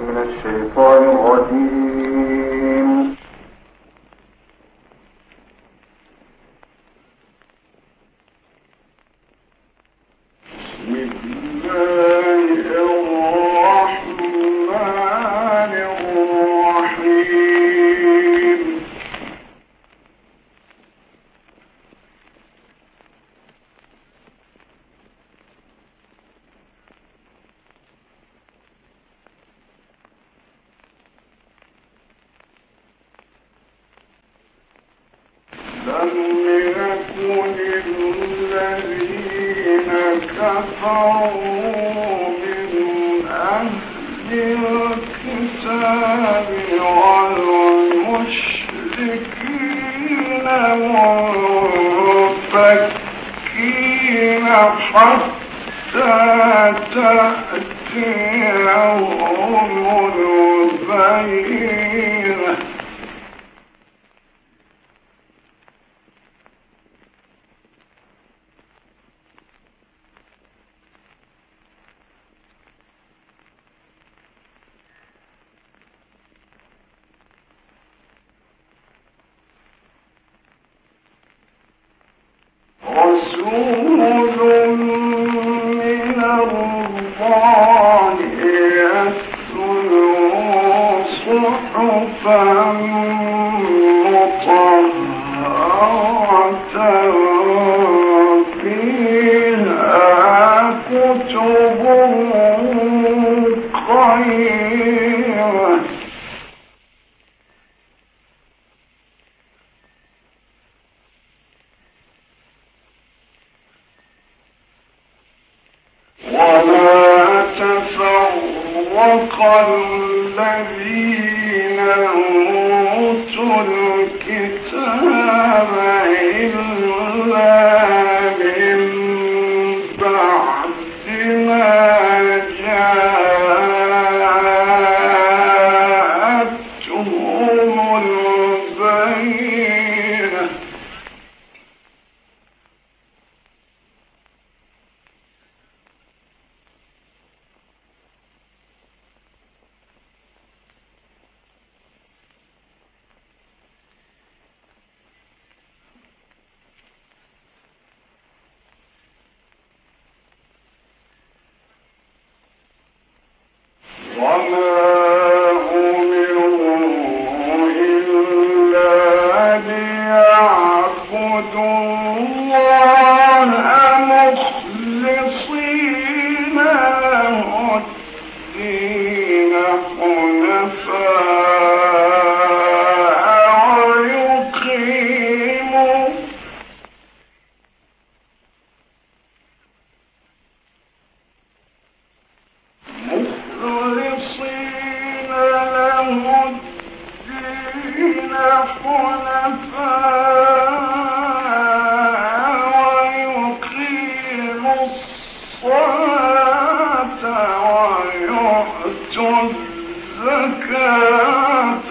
من الشيطان الرجيم. بسم الله الرحمن الرحيم. لم يكن الذين كفروا من أهل الكتاب والمشركين منفكين حتى تأتيهم البينة. رسول من الله يتلو صحفا مطهرة فيها كتب قيمة. وما تفرق الذين أوتوا الكتاب إلا من بعد ما جاءتهم البينة. وما أمروا إلا ليعبدوا الله مخلصين له الدين حنفاء ويقيموا مخلصين له الدين حنفاء ويقيموا الصلاة ويؤتوا الزكاة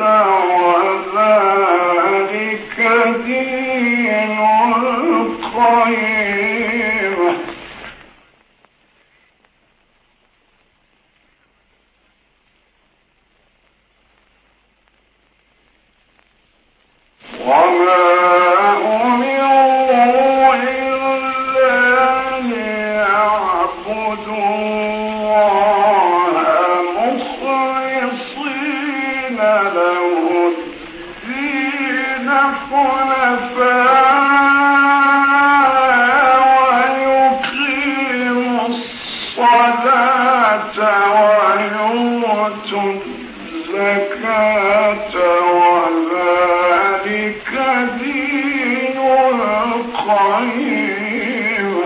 وذلك دين القيمة. وما أمروا إلا ليعبدوا الله مخلصين له الدين حنفاء ويقيموا الصلاة ويؤتوا الزكاة وذلك دين القيمة.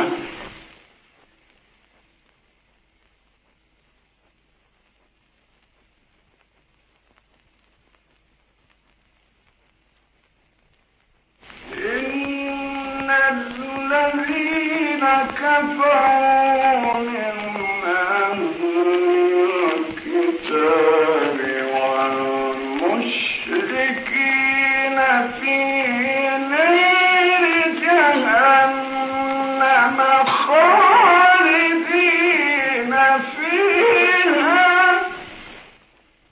إن الذين كفروا من أهل الكتاب والمشركين في نار جهنم خالدين فيها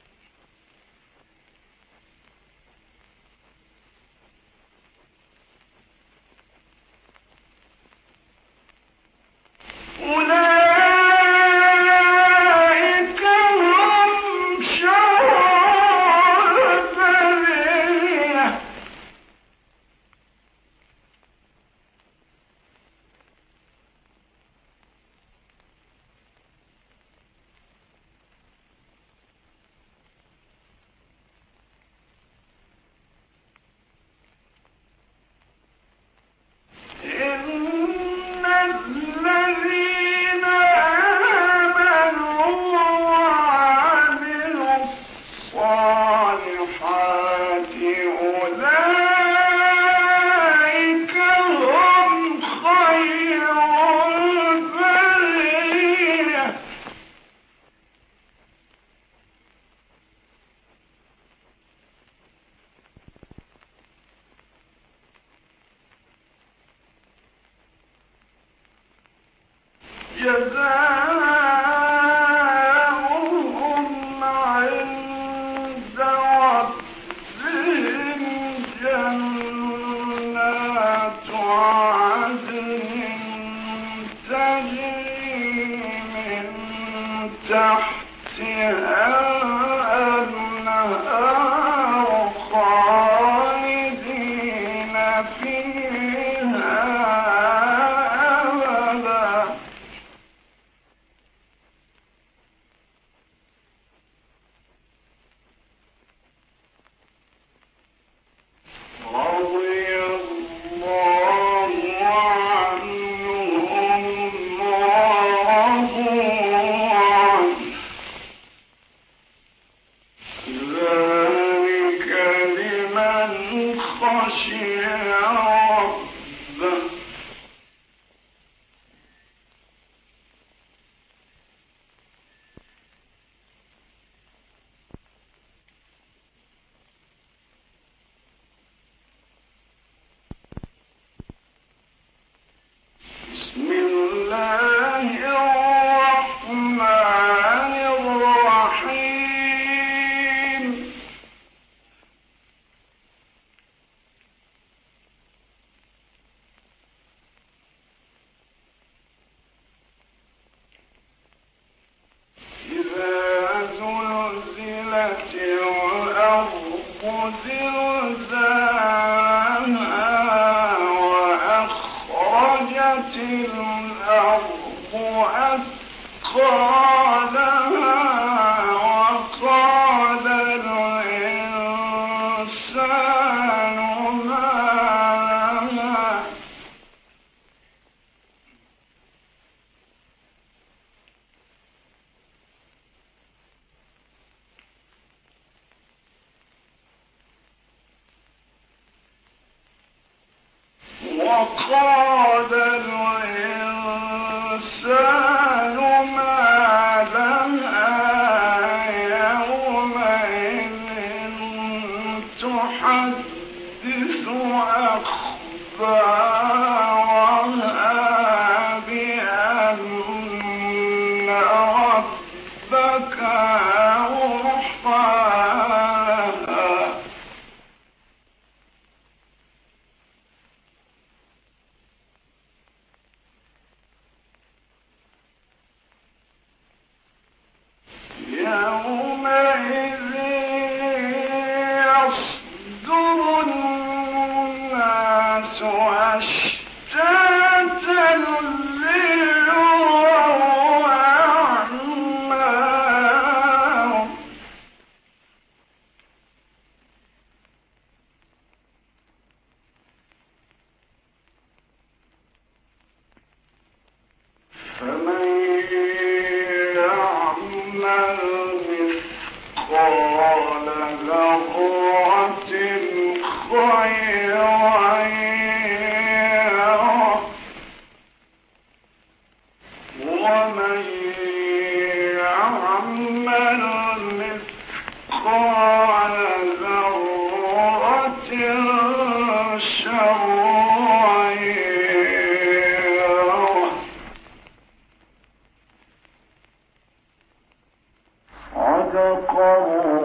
وقال الإنسان ما لها يومئذ تحدث أخبارها بأن ربك أوحاها يومئذ يصدر الناس أشتاتا ليروا أعمالهم فمن يعمل مثقال ذرة خيرا يره ومن يعمل مثقال ذرة شرا يره صدق الله